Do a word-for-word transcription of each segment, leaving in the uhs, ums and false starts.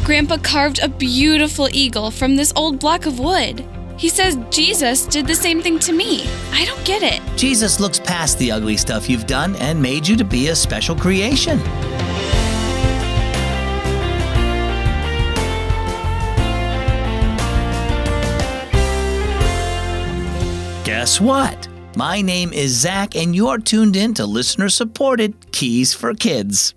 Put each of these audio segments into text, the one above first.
Grandpa carved a beautiful eagle from this old block of wood. He says Jesus did the same thing to me. I don't get it. Jesus looks past the ugly stuff you've done and made you to be a special creation. Guess what? My name is Zach, and you're tuned in to listener-supported Keys for Kids.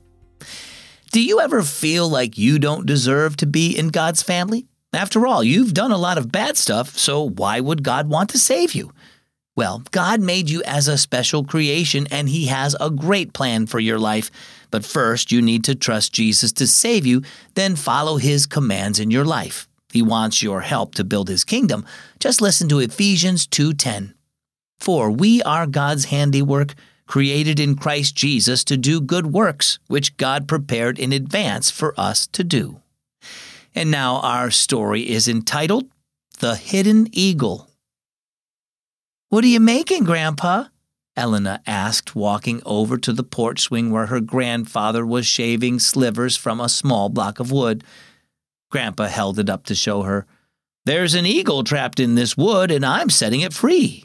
Do you ever feel like you don't deserve to be in God's family? After all, you've done a lot of bad stuff, so why would God want to save you? Well, God made you as a special creation, and He has a great plan for your life. But first, you need to trust Jesus to save you, then follow His commands in your life. He wants your help to build His kingdom. Just listen to Ephesians two ten. For we are God's handiwork, created in Christ Jesus to do good works, which God prepared in advance for us to do. And now our story is entitled, The Hidden Eagle. What are you making, Grandpa? Elena asked, walking over to the porch swing where her grandfather was shaving slivers from a small block of wood. Grandpa held it up to show her. There's an eagle trapped in this wood, and I'm setting it free.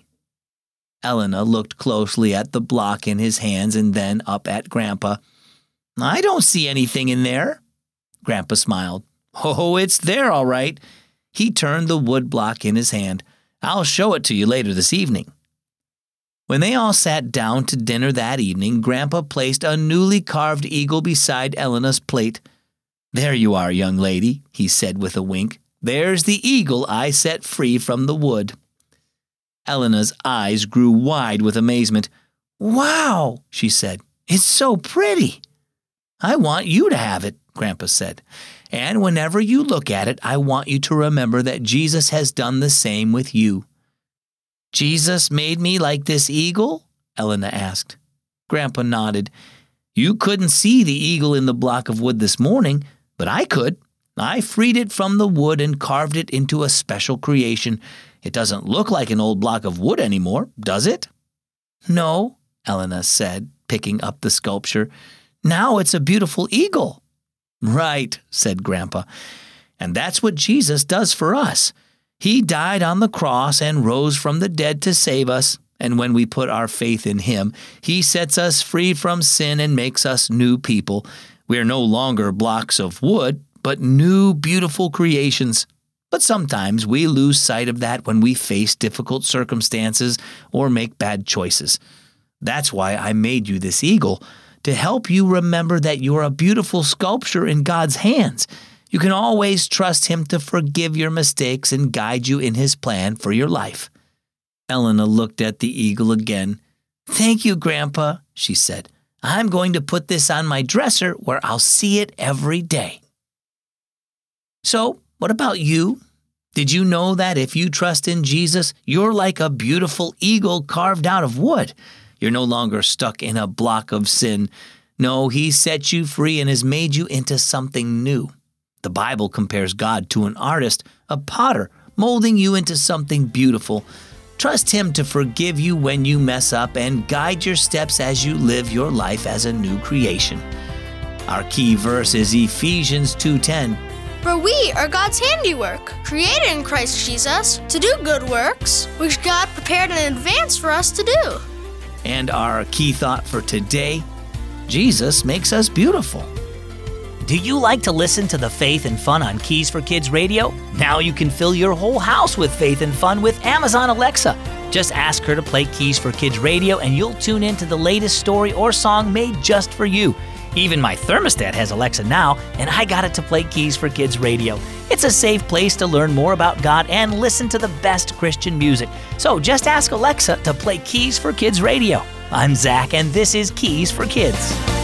Elena looked closely at the block in his hands and then up at Grandpa. I don't see anything in there. Grandpa smiled. Oh, it's there, all right. He turned the wood block in his hand. I'll show it to you later this evening. When they all sat down to dinner that evening, Grandpa placed a newly carved eagle beside Elena's plate. There you are, young lady, he said with a wink. There's the eagle I set free from the wood. Elena's eyes grew wide with amazement. Wow, she said. It's so pretty. I want you to have it, Grandpa said. And whenever you look at it, I want you to remember that Jesus has done the same with you. Jesus made me like this eagle? Elena asked. Grandpa nodded. You couldn't see the eagle in the block of wood this morning, but I could. I freed it from the wood and carved it into a special creation. It doesn't look like an old block of wood anymore, does it? No, Elena said, picking up the sculpture. Now it's a beautiful eagle. Right, said Grandpa. And that's what Jesus does for us. He died on the cross and rose from the dead to save us. And when we put our faith in Him, He sets us free from sin and makes us new people. We are no longer blocks of wood, but new, beautiful creations. But sometimes we lose sight of that when we face difficult circumstances or make bad choices. That's why I made you this eagle, to help you remember that you're a beautiful sculpture in God's hands. You can always trust Him to forgive your mistakes and guide you in His plan for your life. Elena looked at the eagle again. Thank you, Grandpa, she said. I'm going to put this on my dresser where I'll see it every day. So, what about you? Did you know that if you trust in Jesus, you're like a beautiful eagle carved out of wood? You're no longer stuck in a block of sin. No, He set you free and has made you into something new. The Bible compares God to an artist, a potter, molding you into something beautiful. Trust Him to forgive you when you mess up and guide your steps as you live your life as a new creation. Our key verse is Ephesians two ten. For we are God's handiwork, created in Christ Jesus to do good works, which God prepared in advance for us to do. And our key thought for today, Jesus makes us beautiful. Do you like to listen to the Faith and Fun on Keys for Kids Radio? Now you can fill your whole house with faith and fun with Amazon Alexa. Just ask her to play Keys for Kids Radio and you'll tune in to the latest story or song made just for you. Even my thermostat has Alexa now, and I got it to play Keys for Kids Radio. It's a safe place to learn more about God and listen to the best Christian music. So just ask Alexa to play Keys for Kids Radio. I'm Zach, and this is Keys for Kids.